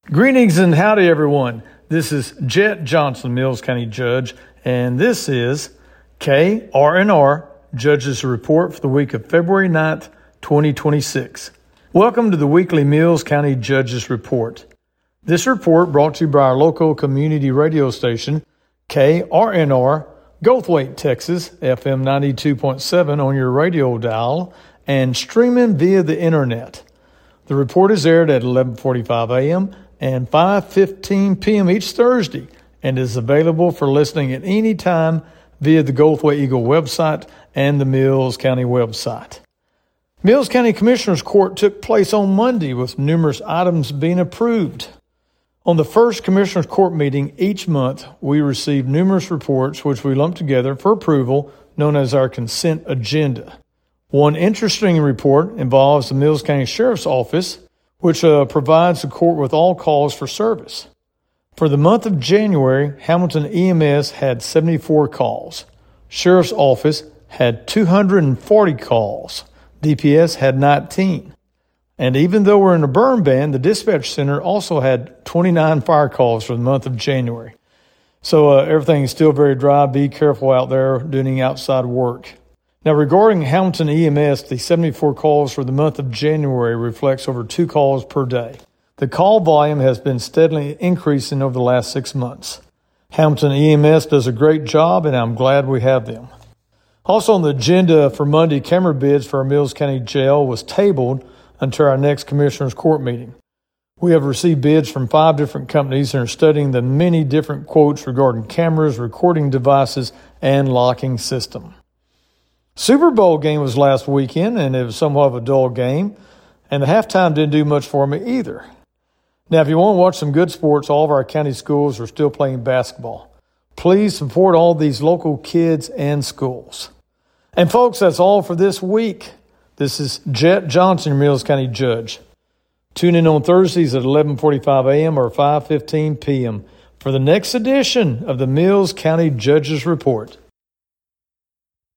Greetings and howdy, everyone. This is Jet Johnson, Mills County Judge, and this is KRNR Judges Report for the week of February 9th, 2026. Welcome to the weekly Mills County Judges Report. This report brought to you by our local community radio station, KRNR, Goldthwaite, Texas, FM 92.7 on your radio dial, and streaming via the internet. The report is aired at 11:45 a.m. and 5:15 p.m. each Thursday and is available for listening at any time via the Goldthwaite Eagle website and the Mills County website. Mills County Commissioners Court took place on Monday with numerous items being approved. On the first Commissioners Court meeting each month, we receive numerous reports which we lump together for approval, known as our consent agenda. One interesting report involves the Mills County Sheriff's Office, which provides the court with all calls for service. For the month of January, Hamilton EMS had 74 calls. Sheriff's Office had 240 calls. DPS had 19. And even though we're in a burn ban, the dispatch center also had 29 fire calls for the month of January. So everything is still very dry. Be careful out there doing outside work. Now, regarding Hamilton EMS, the 74 calls for the month of January reflects over 2 calls per day. The call volume has been steadily increasing over the last 6 months. Hamilton EMS does a great job, and I'm glad we have them. Also on the agenda for Monday, camera bids for our Mills County Jail was tabled until our next Commissioners Court meeting. We have received bids from 5 different companies and are studying the many different quotes regarding cameras, recording devices, and locking system. Super Bowl game was last weekend, and it was somewhat of a dull game, and the halftime didn't do much for me either. Now, if you want to watch some good sports, all of our county schools are still playing basketball. Please support all these local kids and schools. And folks, that's all for this week. This is Jet Johnson, your Mills County Judge. Tune in on Thursdays at 11:45 a.m. or 5:15 p.m. for the next edition of the Mills County Judges Report.